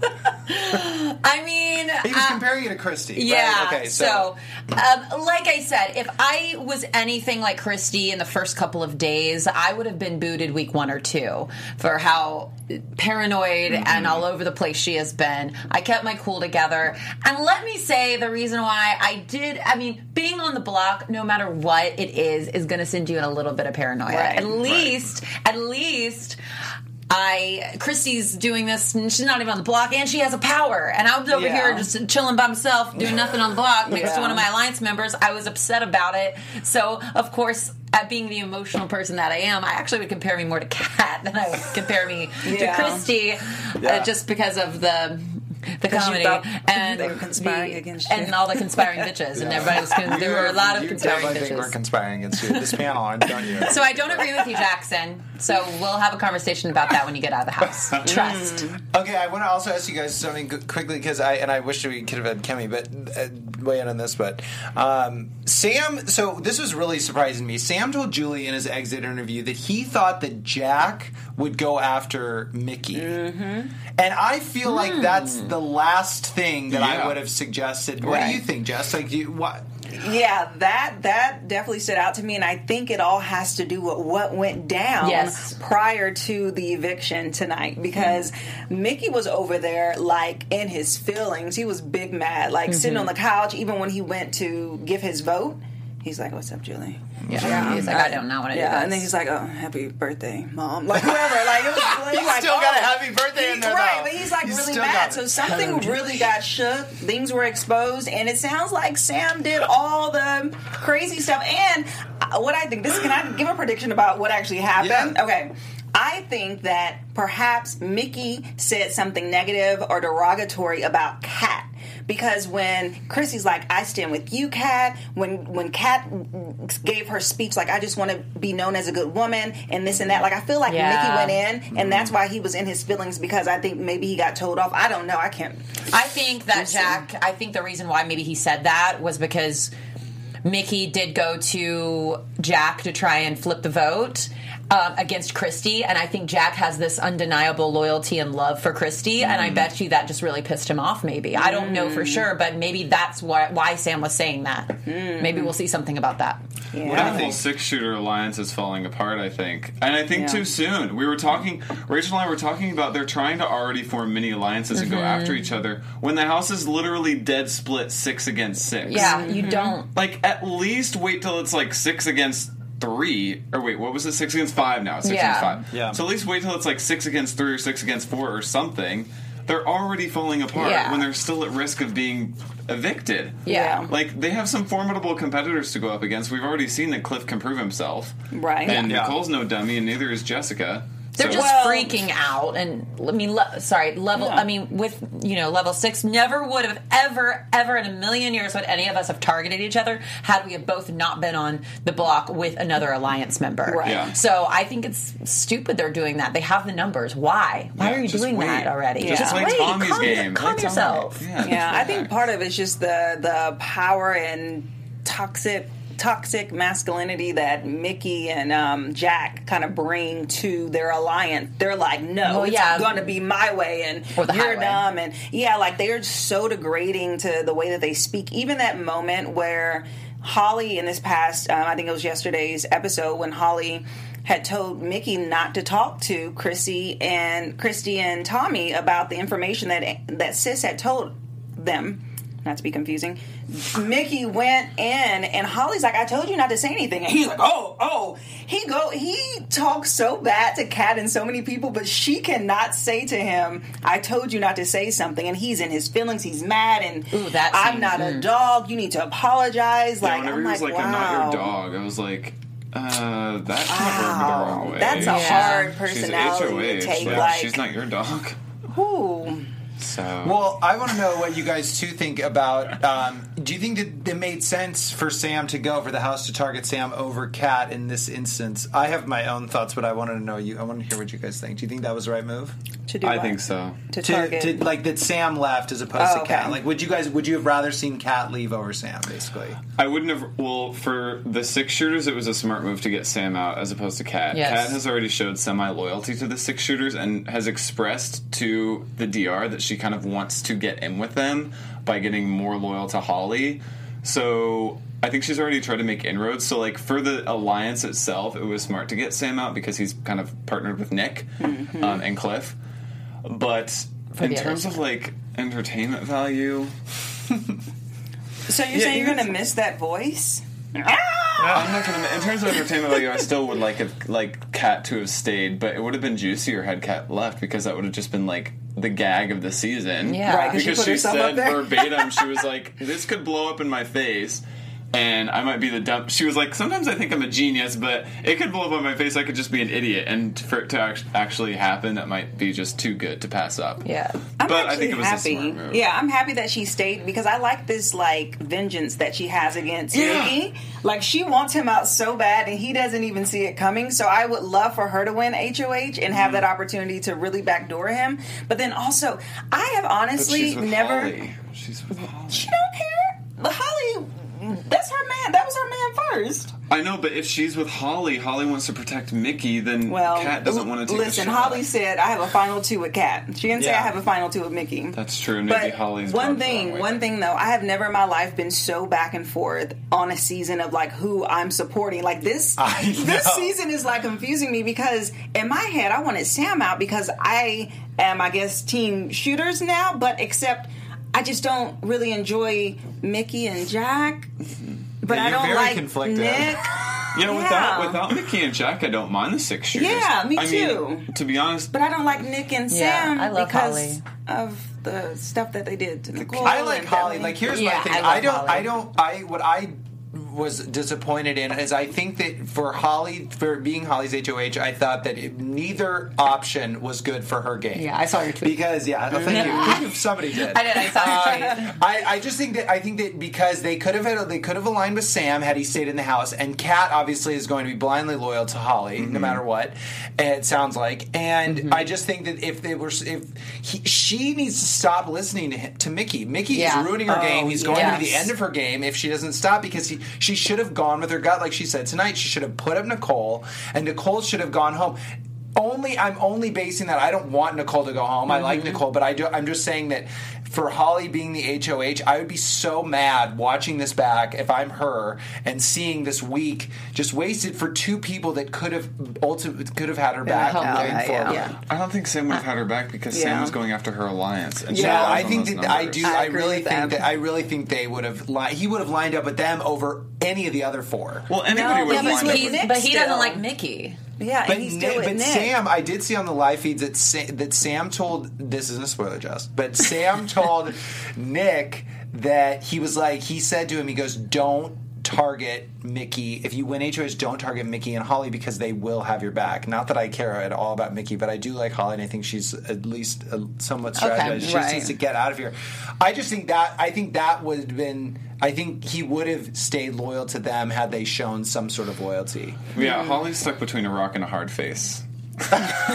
I mean, he was comparing you to Christy. Yeah. Right? Okay. So like I said, if I was anything like Christy in the first couple of days, I would have been booted week 1 or 2 for how paranoid and all over the place she has been. I kept my cool together. And let me say the reason why being on the block, no matter what it is going to send you in a little bit of paranoia. Right. At least Christy's doing this and she's not even on the block and she has a power and I was over here just chilling by myself doing nothing on the block next to one of my alliance members. I was upset about it. So of course, at being the emotional person that I am, I actually would compare me more to Kat than I would compare me to Christy just because of the comedy and they were conspiring against you. and all the conspiring bitches and everybody was there were a lot of conspiring bitches. They were conspiring against you. This panel, don't you? So I don't agree with you, Jackson. So we'll have a conversation about that when you get out of the house. Trust. Okay, I want to also ask you guys something quickly because I wish we could have had Kemi, but weigh in on this. But Sam, so this was really surprising me. Sam told Julie in his exit interview that he thought that Jack would go after Mickey, and I feel like that's the last thing that I would have suggested. What do you think, Jess? Like, what? Yeah, that definitely stood out to me, and I think it all has to do with what went down prior to the eviction tonight, because Mickey was over there, like, in his feelings. He was big mad, like, sitting on the couch, even when he went to give his vote. He's like, "What's up, Julie?" Yeah. He's like, "I don't know what it is." And then he's like, "Oh, happy birthday, Mom." Like, whoever. Like, it was He's like, still got a happy birthday in there, right, though. but he's, like, He's really still mad. got So it. something really got shook. Things were exposed. And it sounds like Sam did all the crazy stuff. And what I think, can I give a prediction about what actually happened? Yeah. Okay. I think that perhaps Mickey said something negative or derogatory about Kat. Because when Chrissy's like, "I stand with you, Kat," when Kat gave her speech, like, "I just want to be known as a good woman," and this and that, like, I feel like Mickey went in, and that's why he was in his feelings, because I think maybe he got told off. I don't know. I can't. I think that I think the reason why maybe he said that was because Mickey did go to Jack to try and flip the vote against Christy, and I think Jack has this undeniable loyalty and love for Christy, and I bet you that just really pissed him off, maybe. I don't know for sure, but maybe that's why Sam was saying that. Maybe we'll see something about that. Yeah. The whole 6-shooter alliance is falling apart, I think. And I think too soon. Rachel and I were talking about they're trying to already form mini alliances and go after each other when the house is literally dead split 6 against 6. Yeah, you don't. Like, at least wait till it's like 6 against 3, or wait, what was it? 6 against 5 now. It's 6 against 5. Yeah. So at least wait till it's like 6 against 3 or 6 against 4 or something. They're already falling apart when they're still at risk of being evicted. Yeah. Like, they have some formidable competitors to go up against. We've already seen that Cliff can prove himself. Right. And Nicole's no dummy, and neither is Jessica. They're just freaking out, and I mean, level. I mean, with level 6, never would have ever in a million years would any of us have targeted each other had we have both not been on the block with another alliance member. Right. Yeah. So I think it's stupid they're doing that. They have the numbers. Why? Why are you doing that already? Just play Tommy's game. Calm yourself. Yeah, I think part of it's just the power and toxic masculinity that Mickey and Jack kind of bring to their alliance. They're like, no, it's going to be my way, and you're dumb, and like they're so degrading to the way that they speak. Even that moment where Holly in this past, I think it was yesterday's episode, when Holly had told Mickey not to talk to Christy and Tommy about the information that Sis had told them. Not to be confusing. Mickey went in, and Holly's like, I told you not to say anything. And he's like, oh. He talks so bad to Kat and so many people, but she cannot say to him, I told you not to say something. And he's in his feelings. He's mad, and I'm not a dog. You need to apologize. Yeah, whenever he was like, I'm not your dog, I was like, that kind of rubbed me the wrong way. That's a hard personality to take. Yeah, like, she's not your dog. Ooh. So. Well, I want to know what you guys two think about. Do you think that it made sense for Sam to go for the house to target Sam over Kat in this instance? I have my own thoughts, but I wanted to know I want to hear what you guys think. Do you think that was the right move? To do I think so. To target, to like that Sam left as opposed to Kat. Like, would you have rather seen Kat leave over Sam? Basically, I wouldn't have. Well, for the 6-shooters, it was a smart move to get Sam out as opposed to Kat. Yes. Kat has already showed semi-loyalty to the 6-shooters and has expressed to the DR that she kind of wants to get in with them by getting more loyal to Holly. So I think she's already tried to make inroads. So, like, for the alliance itself, it was smart to get Sam out because he's kind of partnered with Nick and Cliff. But in terms of, like, entertainment value... So you're saying you're going to miss that voice? I'm not going to... In terms of entertainment value, I still would like Kat to have stayed, but it would have been juicier had Kat left because that would have just been, like, the gag of the season. Yeah. Right, because she said verbatim, she was like, this could blow up in my face and I might be the dumb... She was like, sometimes I think I'm a genius, but it could blow up in my face. I could just be an idiot. And for it to actually happen, that might be just too good to pass up. Yeah. But I think it was happy. a smart move. Yeah, I'm happy that she stayed because I like this, like, vengeance that she has against Mickey. Like, she wants him out so bad and he doesn't even see it coming. So I would love for her to win HOH and have that opportunity to really backdoor him. But then also, I have honestly But she's with never... Holly. She's with Holly. She don't care. Holly... That's her man. That was her man first. I know, but if she's with Holly wants to protect Mickey, then Kat doesn't want to take listen, the shot. Holly said, I have a final 2 with Kat. She didn't say I have a final 2 with Mickey. That's true. Maybe Holly's one thing though, I have never in my life been so back and forth on a season of like who I'm supporting. Like this season is like confusing me because in my head I wanted Sam out because I am, I guess, team shooters now, but except I just don't really enjoy Mickey and Jack. But I don't like conflicted. Nick. Without Mickey and Jack, I don't mind the 6-shooters. Yeah, me too. Mean, to be honest, but I don't like Nick and Sam I love because Holly. of the stuff that they did to Nicole. I like Holly. Like, here's my thing. What I was disappointed in is I think that for being Holly's HOH, I thought that neither option was good for her game. Yeah, I saw your tweet. Because thank you. Somebody did. I did. I saw your tweet. I just think that because they could have aligned with Sam had he stayed in the house, and Kat obviously is going to be blindly loyal to Holly no matter what. It sounds like, and I just think that she needs to stop listening to Mickey. Mickey is ruining her game. He's going to the end of her game if she doesn't stop because she should have gone with her gut, like she said tonight. She should have put up Nicole, and Nicole should have gone home. I'm only basing that. I don't want Nicole to go home. I like Nicole, but I'm just saying that for Holly being the HOH, I would be so mad watching this back if I'm her and seeing this week just wasted for 2 people that could have had her back moving forward. Yeah. I don't think Sam would have had her back because Sam was going after her alliance. And I think that I do. I really think they would have. He would have lined up with them over any of the other 4. Well, anybody would have lined up with. But he doesn't like Mickey. Yeah, but and he's still with Nick. Sam, I did see on the live feeds that Sam told. This isn't a spoiler, Jess, but Sam told Nick that he said to him, he goes, "Don't target Mickey. If you win HOH, don't target Mickey and Holly because they will have your back." Not that I care at all about Mickey, but I do like Holly, and I think she's at least somewhat strategized. She just needs to get out of here. I think that would have been. I think he would have stayed loyal to them had they shown some sort of loyalty. Yeah, Holly's stuck between a rock and a hard face. Oh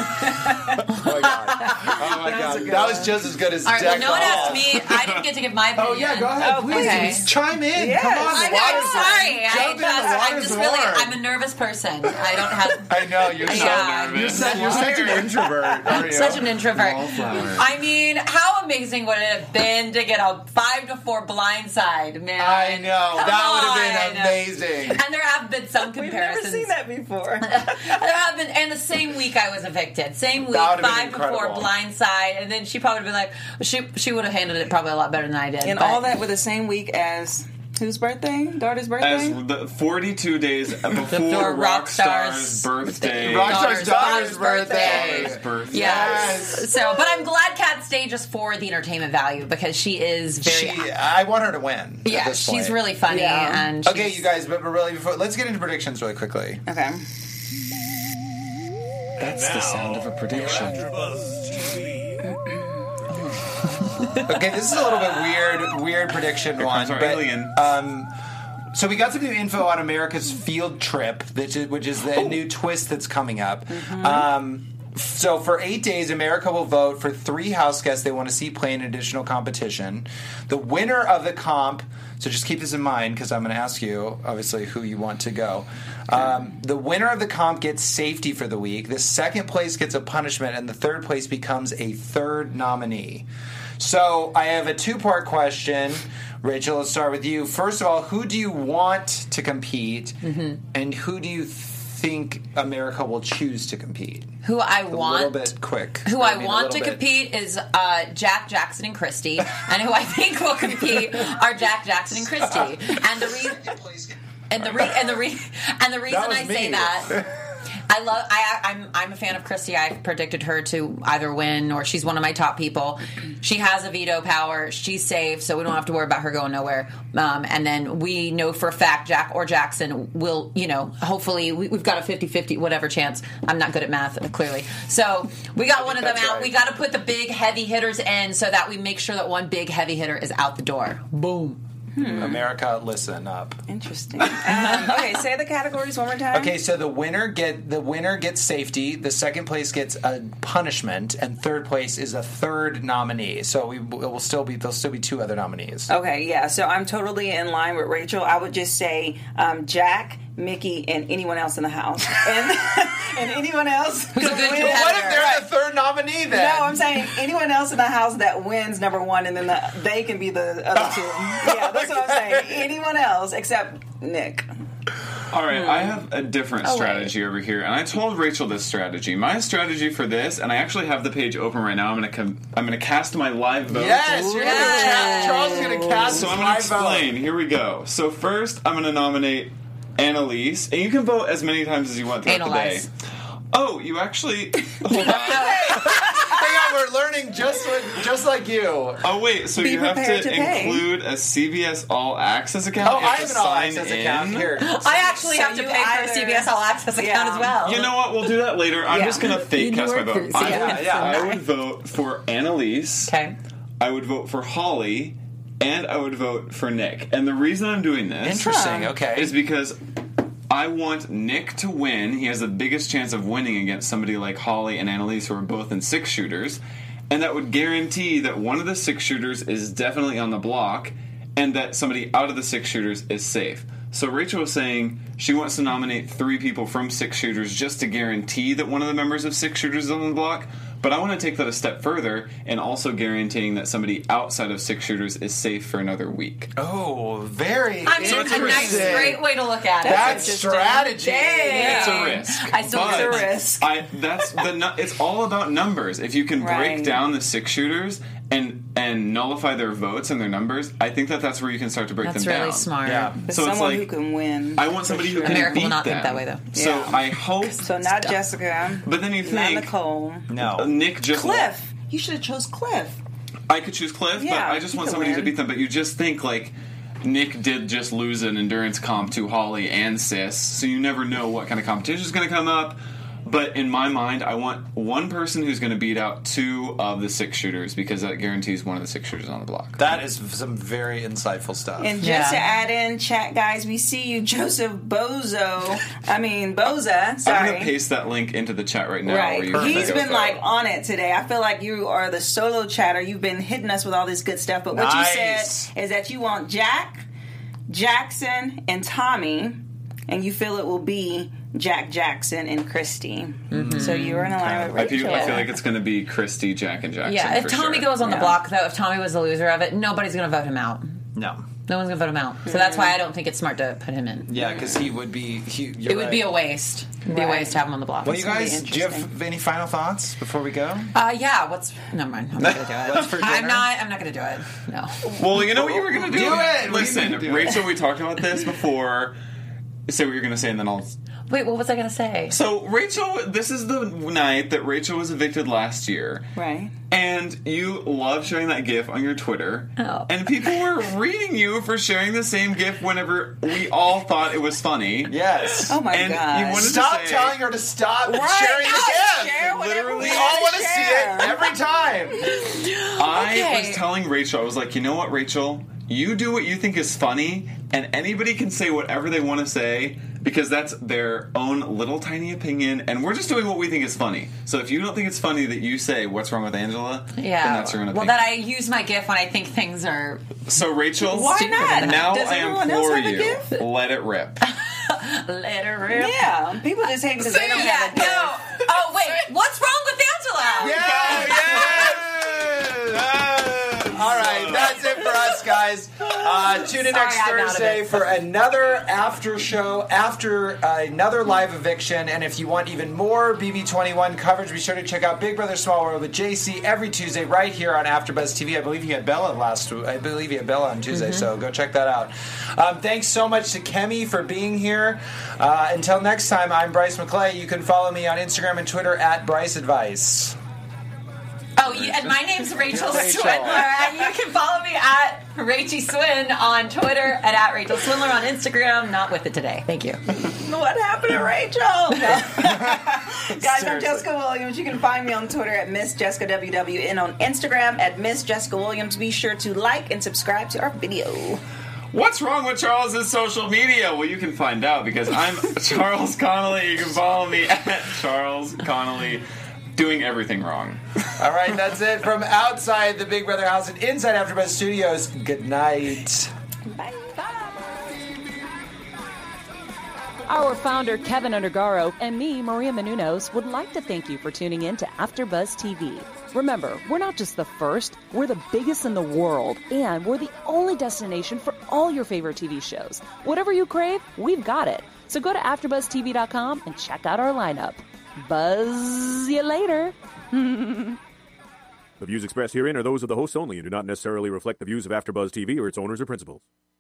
my god! That was just as good as. All right, well, no one asked me. I didn't get to give my opinion. Oh yeah, go ahead, please chime in. Yes. Come on, I'm sorry. I'm a nervous person. I don't have. I know you're so nervous. You're such an introvert. I'm such an introvert. I mean, how amazing would it have been to get a 5-4 blindside, man? I know. That would have been amazing. And there have been some We've comparisons. never seen that before. There have been, and the same week I was evicted. Same week, That would have been 5-4 incredible. blindside, and then she probably would have been like, she would have handled it probably a lot better than I did. And but- all that with the same week as whose birthday? Daughter's birthday? As the 42 days before Before Rockstar's birthday. Rockstar's daughter's birthday. birthday. Birthday. Yes. So, but I'm glad Kat stayed just for the entertainment value because she is very. I want her to win. Yeah, at this she's point. really funny. Yeah. And Okay, she's- you guys, but really, let's get into predictions really quickly. Okay. That's the sound of a prediction. Okay, this is a little bit weird prediction Here one. comes our but, alien. So we got some new info on America's field trip, which is the new twist that's coming up. So for 8 days, America will vote for 3 house guests they want to see play in additional competition. The winner of the comp, so just keep this in mind because I'm going to ask you, obviously, who you want to go. The winner of the comp gets safety for the week. The second place gets a punishment, and the third place becomes a third nominee. So I have a 2-part question. Rachel, let's start with you. First of all, who do you want to compete, and who do you think America will choose to compete? who I A want. little bit quick. Who I want to bit. compete is Jack, Jackson, and Christy, and who I think will compete are Jack, Jackson, and Christy. And the reason was I say me. that. I'm a fan of Christy. I predicted her to either win or she's one of my top people. She has a veto power. She's safe, so we don't have to worry about her going nowhere. And then we know for a fact Jack or Jackson will, hopefully we've got a 50-50 whatever chance. I'm not good at math, clearly. So we got one of them that's out. right. We got to put the big heavy hitters in so that we make sure that one big heavy hitter is out the door. Boom. America, listen up. Interesting. Okay, say the categories one more time. Okay, so the winner gets safety. The second place gets a punishment, and third place is a third nominee. So there'll still be 2 other nominees. Okay, yeah. So I'm totally in line with Rachel. I would just say Jack, Mickey, and anyone else in the house, and anyone else Who's a good win. competitor. What if they're the third nominee then? No, I'm saying anyone else in the house that wins number 1, and then they can be the other 2. Yeah, that's what I'm saying. Anyone else except Nick. All right, I have a different strategy over here, and I told Rachel this strategy. My strategy for this, and I actually have the page open right now. I'm going to cast my live vote. Yes, you're gonna Charles is going to cast So his I'm going to live vote. explain. Here we go. So first, I'm going to nominate Annalise, and you can vote as many times as you want throughout Analyze. the day. Oh, you actually... Hold on. Hang on, we're learning just like you. Oh, wait, so Be you have prepared to to pay. include a CBS All Access account? Oh, You I have have to an all sign access in? account here. I actually So have to you pay either- for a CBS All Access account Yeah. as well. You know what? We'll do that later. I'm Yeah. just going to fake cast my vote. Yeah. I would vote for Annalise. Okay. I would vote for Holly. And I would vote for Nick. And the reason I'm doing this... Interesting, okay. is because I want Nick to win. He has the biggest chance of winning against somebody like Holly and Annalise, who are both in 6-shooters. And that would guarantee that one of the 6-shooters is definitely on the block and that somebody out of the 6-shooters is safe. So Rachel was saying she wants to nominate 3 people from 6-shooters just to guarantee that one of the members of 6-shooters is on the block. But I want to take that a step further and also guaranteeing that somebody outside of 6-shooters is safe for another week. Oh, very I mean, interesting. a nice, great way to look at it. That's strategy. It's a risk. I still But think it's a risk. It's all about numbers. If you can break Right. down the 6-shooters and nullify their votes and their numbers, I think that's where you can start to break That's them down. really smart. Yeah. But So it's someone like- who can win. I want somebody who can America beat will not them. think that way, though. So Yeah. I hope. So not Jessica. But then you Not think Nicole. No. Nick just Cliff. You should have chose Cliff. I could choose Cliff, Yeah, but I just he want could somebody to win. beat them. But you just think like Nick did just lose an endurance comp to Holly and Sis, so you never know what kind of competition is going to come up. But in my mind, I want one person who's going to beat out 2 of the 6-shooters because that guarantees one of the 6-shooters on the block. That is some very insightful stuff. And just Yeah. to add in, chat guys, we see you, Joseph Boza. Sorry. I'm going to paste that link into the chat right now. Right. Where you can He's go been vote. like on it today. I feel like you are the solo chatter. You've been hitting us with all this good stuff. But what Nice. you said is that you want Jack, Jackson, and Tommy, and you feel it will be Jack Jackson and Christy. Mm-hmm. So you were in a line with Rachel. I feel like it's going to be Christy, Jack, and Jackson. Yeah, if Tommy goes on the block, though, if Tommy was the loser of it, nobody's going to vote him out. No one's going to vote him out. So that's why I don't think it's smart to put him in. Yeah, because he would be... It would be a waste. It would be a waste to have him on the block. Well, you guys, do you have any final thoughts before we go? Yeah, never mind. I'm not going to do it. What's for dinner? I'm not going to do it. No. Well, you know what you were going to do? Do it! Listen, Rachel, we talked about this before. Say what you're going to say, and then I'll... Wait, what was I going to say? So, Rachel, this is the night that Rachel was evicted last year. Right. And you love sharing that GIF on your Twitter. Oh. And people were reading you for sharing the same GIF whenever we all thought it was funny. Yes. Oh, my God. You wanted Stop to say, telling her to stop sharing the GIF. Share whatever We all want to see it every time. I was telling Rachel, I was like, you know what, Rachel? You do what you think is funny, and anybody can say whatever they want to say, because that's their own little tiny opinion, and we're just doing what we think is funny. So if you don't think it's funny that you say, what's wrong with Angela? Then that's your own opinion. Well, that I use my GIF when I think things are... So, Rachel, why not? Now Does I everyone else implore have a you, GIF? let it rip. Let her rip. Yeah, people just hate because they don't have a GIF. No. Oh, wait. What's wrong with Angela? All right, that's it for us, guys. Tune in next Thursday for another after show, after another live eviction. And if you want even more BB21 coverage, be sure to check out Big Brother Small World with JC every Tuesday right here on AfterBuzz TV. I believe he had Bella on Tuesday, so go check that out. Thanks so much to Kemi for being here. Until next time, I'm Bryce McClay. You can follow me on Instagram and Twitter at Bryce Advice. Oh, and my name's Rachel Swindler, and you can follow me at Rachie Swin on Twitter and at Rachel Swindler on Instagram. Not with it today. Thank you. What happened to Rachel? Guys, I'm Jessica Williams. You can find me on Twitter at Miss Jessica WW and on Instagram at Miss Jessica Williams. Be sure to like and subscribe to our video. What's wrong with Charles' social media? Well, you can find out because I'm Charles Connolly. You can follow me at Charles Connolly. Doing everything wrong. All right, that's it from outside the Big Brother house and inside AfterBuzz Studios. Good night. Bye. Our founder, Kevin Undergaro, and me, Maria Menounos, would like to thank you for tuning in to AfterBuzz TV. Remember, we're not just the first, we're the biggest in the world, and we're the only destination for all your favorite TV shows. Whatever you crave, we've got it. So go to AfterBuzzTV.com and check out our lineup. Buzz you later. The views expressed herein are those of the hosts only and do not necessarily reflect the views of AfterBuzz TV or its owners or principals.